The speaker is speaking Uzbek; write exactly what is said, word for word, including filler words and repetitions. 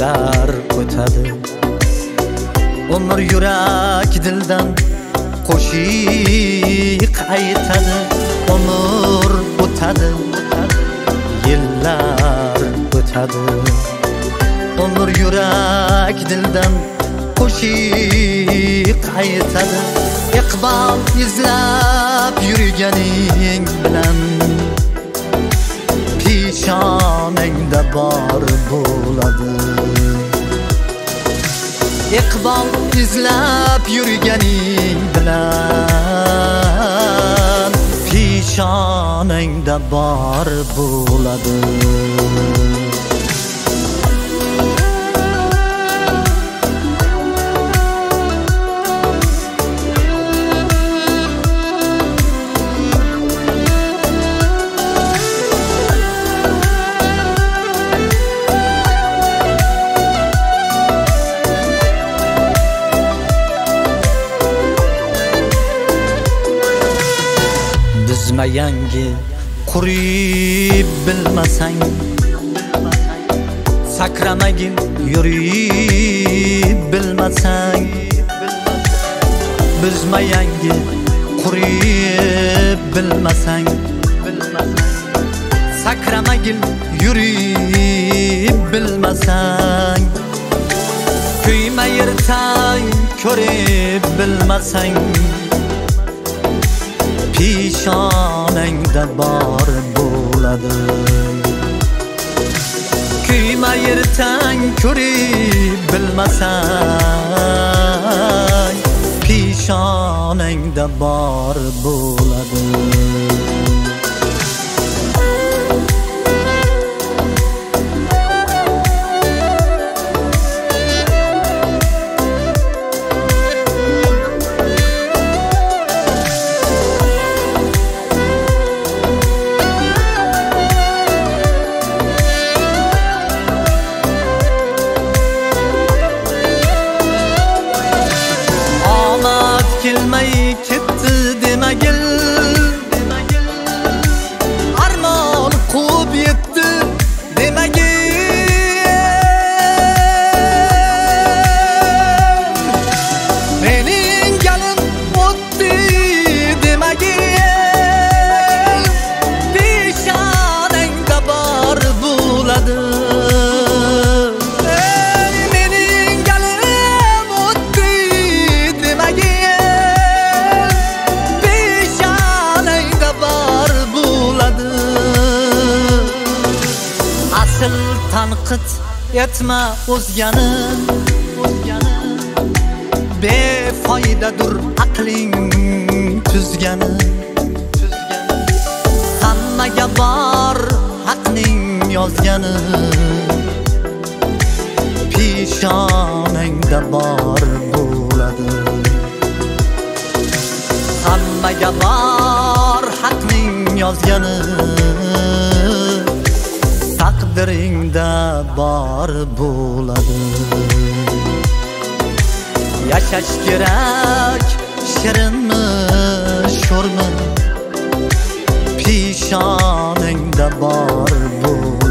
yillar o'tadi. Umr yurak dildan qo'shiq aytadi. Umr o'tadi, yillar o'tadi. Umr yurak dildan qo'shiq aytadi. Iqbol izlab yurganing bilan peshonangda bor bo'ladi. Iqbol izlab yurganing bilan peshonangda bor bo'ladi. Bizma yangi qurib bilmasang, sakramagin yurib bilmasang. Bizma yangi qurib bilmasang, sakramagin yurib bilmasang. Kuyma yirtang ko'rib bilmasang, peshonangda bor bo'ladi. Kuyma yirtang ko'rib bilmasang, peshonangda bor bo'ladi. Kelmay ketdi demagil, armon quvib yetdi demagil. Mening galim o'tdi demagil, peshonangda bor bo'ladi. Tanqid etma o'zgani, befoydadir aqling tuzgani. Hammaga bor haqning yozgani, peshonangda bor bo'ladi. Hammaga bor haqning yozgani, taqdiringda bor bo'ladi. Yashash kerak shirinmi sho'rmi, peshonangda bor bo'ladi.